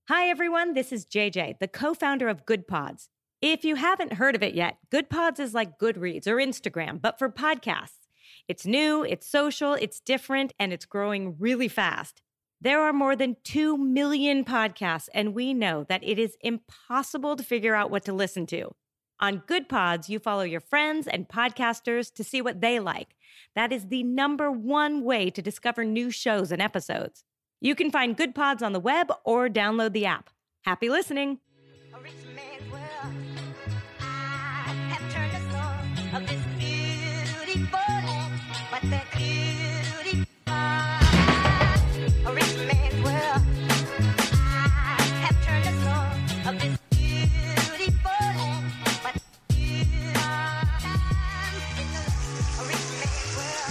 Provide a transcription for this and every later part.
Hi, everyone. This is JJ, the co founder of Good Pods. If you haven't heard of it yet, Good Pods is like Goodreads or Instagram, but for podcasts. It's new, it's social, it's different, and it's growing really fast. There are more than 2 million podcasts, and we know that it is impossible to figure out what to listen to. On Good Pods, you follow your friends and podcasters to see what they like. That is the number one way to discover new shows and episodes. You can find Good Pods on the web or download the app. Happy listening. A rich man's world. I have turned the soul of this beautiful land, but the beauty a rich man's world. I have turned the soul of this beautiful land, but a rich man's world.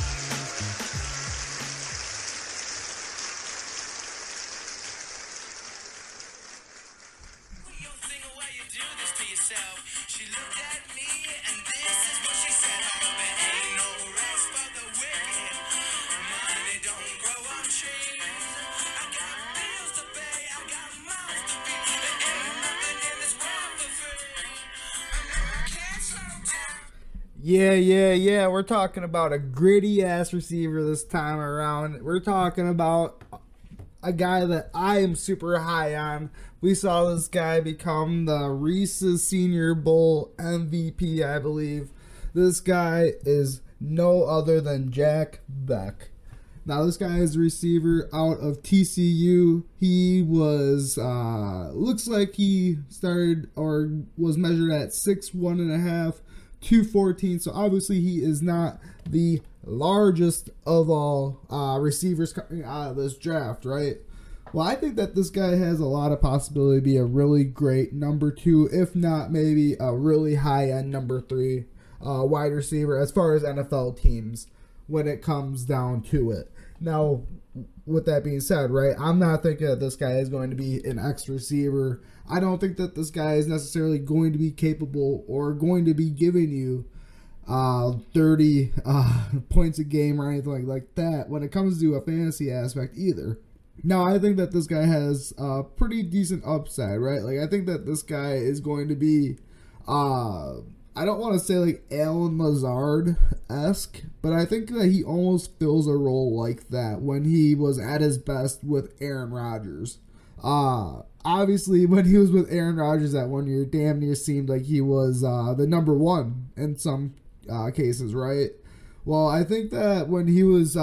You don't think why you do this to yourself. She looked at me and this is what she said. There ain't no rest for the wicked. Money don't grow on trees. I got bills to pay, I got mouths to feed. There ain't nothing in this world for free. I can't slow down. Yeah. We're talking about a gritty ass receiver this time around. We're talking about a guy that I am super high on. We saw this guy become the Reese's Senior Bowl MVP, I believe. This guy is no other than Jack Beck. Now, this guy is a receiver out of TCU. He was, looks like he started or was measured at 6'1.5", 214. So obviously he is not the largest of all receivers coming out of this draft, right? Well, I think that this guy has a lot of possibility to be a really great number 2, if not maybe a really high-end number 3 wide receiver as far as NFL teams when it comes down to it. Now, with that being said, right, I'm not thinking that this guy is going to be an X receiver. I don't think that this guy is necessarily going to be capable or going to be giving you 30 points a game or anything like that when it comes to a fantasy aspect either. Now, I think that this guy has a pretty decent upside, right? Like, I think that this guy is going to be, I don't want to say like Allen Lazard-esque, but I think that he almost fills a role like that when he was at his best with Aaron Rodgers. Obviously, when he was with Aaron Rodgers that 1 year, damn near seemed like he was the number 1 in some cases, right? Well, I think that when he was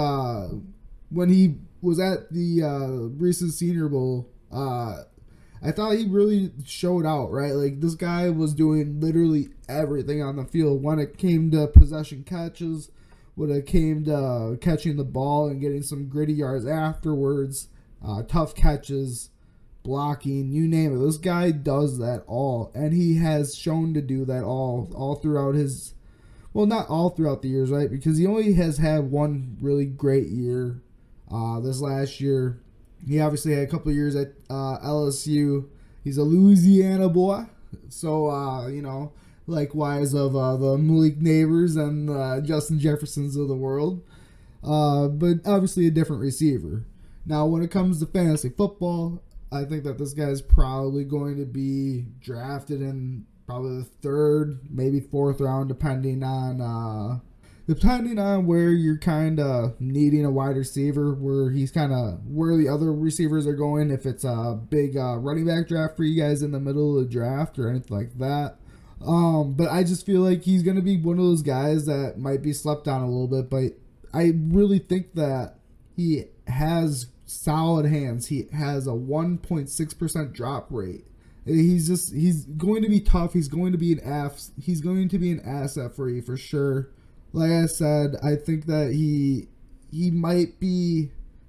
at the Reese's Senior Bowl, I thought he really showed out, right? Like, this guy was doing literally everything on the field when it came to possession catches, when it came to catching the ball and getting some gritty yards afterwards, tough catches, blocking, you name it. This guy does that all, and he has shown to do that all throughout his, well, not all throughout the years, right? Because he only has had one really great year this last year. He obviously had a couple of years at LSU. He's a Louisiana boy. So, likewise of the Malik Neighbors and Justin Jeffersons of the world. But obviously a different receiver. Now, when it comes to fantasy football, I think that this guy is probably going to be drafted in probably the 3rd, maybe 4th round, depending on where you're kind of needing a wide receiver, where he's kind of where the other receivers are going. If it's a big running back draft for you guys in the middle of the draft or anything like that. But I just feel like he's going to be one of those guys that might be slept on a little bit. But I really think that he has solid hands. He has a 1.6% drop rate. He's going to be tough. He's going to be an asset for you for sure. Like I said, I think that he might be,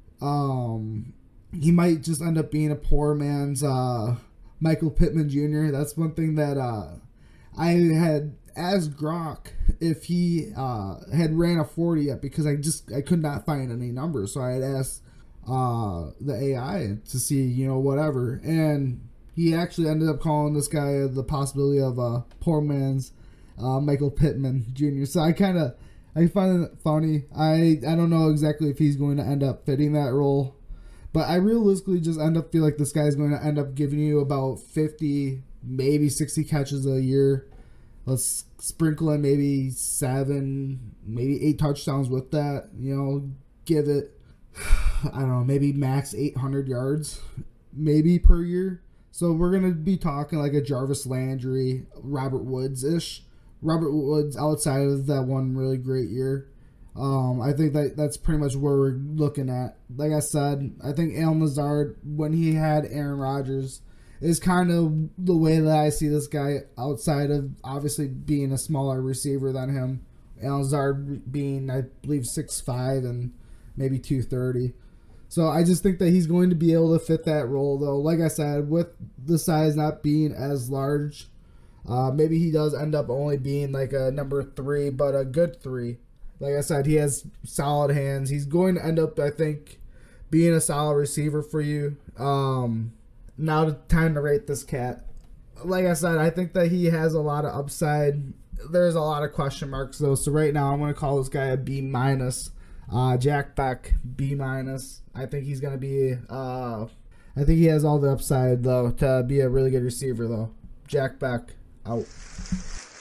he might just end up being a poor man's Michael Pittman Jr. That's one thing that I had asked Gronk if he had ran a 40 yet, because I could not find any numbers. So I had asked the AI to see, whatever. And he actually ended up calling this guy the possibility of a poor man's Michael Pittman Jr. So I find it funny. I don't know exactly if he's going to end up fitting that role, But I realistically just feel like this guy's going to end up giving you about 50, maybe 60 catches a year. Let's sprinkle in maybe 7, maybe 8 touchdowns with that. You know, give it, I don't know, maybe max 800 yards, maybe per year. So we're going to be talking like a Jarvis Landry, Robert Woods-ish. Robert Woods outside of that one really great year. I think that's pretty much where we're looking at. Like I said, I think Allen Lazard, when he had Aaron Rodgers, is kind of the way that I see this guy outside of obviously being a smaller receiver than him. Allen Lazard being, I believe, 6'5" and maybe 230. So I just think that he's going to be able to fit that role, though. Like I said, with the size not being as large, maybe he does end up only being like a number 3, but a good 3. Like I said, he has solid hands. He's going to end up, I think, being a solid receiver for you. Now time to rate this cat. Like I said, I think that he has a lot of upside. There's a lot of question marks, though. So right now I'm going to call this guy a B-. Jack Beck, B-. I think he's going to be, I think he has all the upside, though, to be a really good receiver, though. Jack Beck, out.